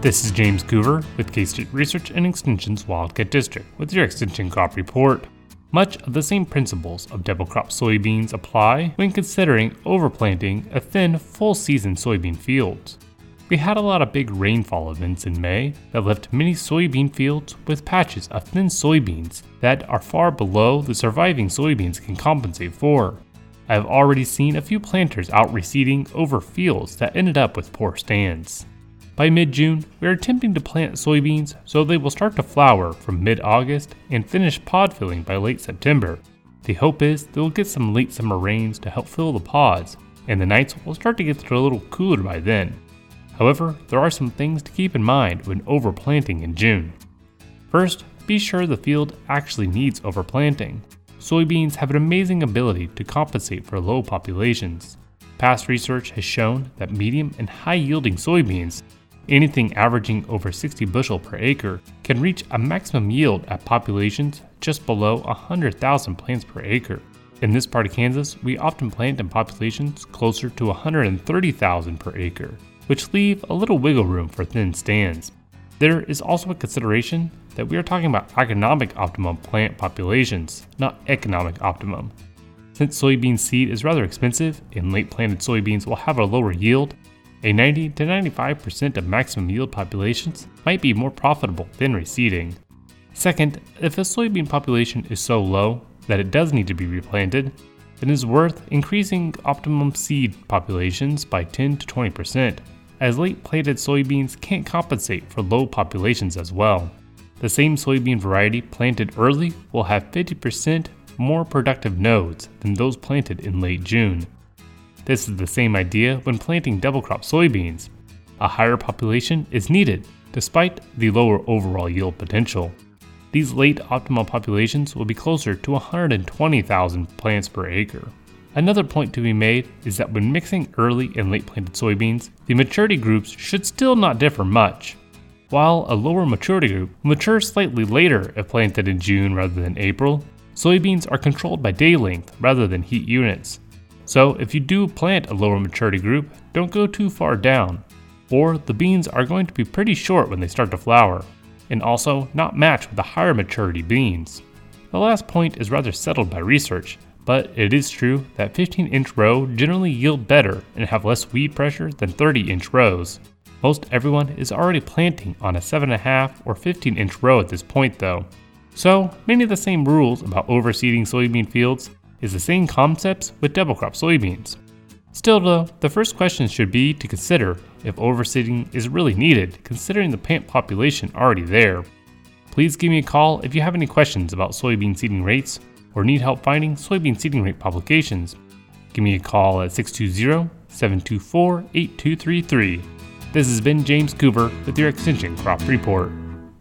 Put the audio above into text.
This is James Coover with K-State Research and Extension's Wildcat District with your Extension Crop Report. Much of the same principles of double crop soybeans apply when considering overplanting a thin, full-season soybean fields. We had a lot of big rainfall events in May that left many soybean fields with patches of thin soybeans that are far below the surviving soybeans can compensate for. I have already seen a few planters out reseeding over fields that ended up with poor stands. By mid-June, we are attempting to plant soybeans so they will start to flower from mid-August and finish pod filling by late September. The hope is they will get some late summer rains to help fill the pods, and the nights will start to get a little cooler by then. However, there are some things to keep in mind when overplanting in June. First, be sure the field actually needs overplanting. Soybeans have an amazing ability to compensate for low populations. Past research has shown that medium and high-yielding soybeans, anything averaging over 60 bushel per acre, can reach a maximum yield at populations just below 100,000 plants per acre. In this part of Kansas, we often plant in populations closer to 130,000 per acre, which leave a little wiggle room for thin stands. There is also a consideration that we are talking about economic optimum plant populations, not economic optimum. Since soybean seed is rather expensive and late planted soybeans will have a lower yield, a 90 to 95% of maximum yield populations might be more profitable than reseeding. Second, if a soybean population is so low that it does need to be replanted, then it is worth increasing optimum seed populations by 10 to 20%, as late planted soybeans can't compensate for low populations as well. The same soybean variety planted early will have 50% more productive nodes than those planted in late June. This is the same idea when planting double crop soybeans. A higher population is needed despite the lower overall yield potential. These late optimal populations will be closer to 120,000 plants per acre. Another point to be made is that when mixing early and late planted soybeans, the maturity groups should still not differ much. While a lower maturity group matures slightly later if planted in June rather than April, soybeans are controlled by day length rather than heat units. So if you do plant a lower maturity group, don't go too far down, or the beans are going to be pretty short when they start to flower, and also not match with the higher maturity beans. The last point is rather settled by research, but it is true that 15-inch row generally yield better and have less weed pressure than 30-inch rows. Most everyone is already planting on a 7.5 or 15-inch row at this point though. So many of the same rules about overseeding soybean fields is the same concepts with double crop soybeans. Still though, the first question should be to consider if overseeding is really needed considering the plant population already there. Please give me a call if you have any questions about soybean seeding rates or need help finding soybean seeding rate publications. Give me a call at 620-724-8233. This has been James Coover with your Extension Crop Report.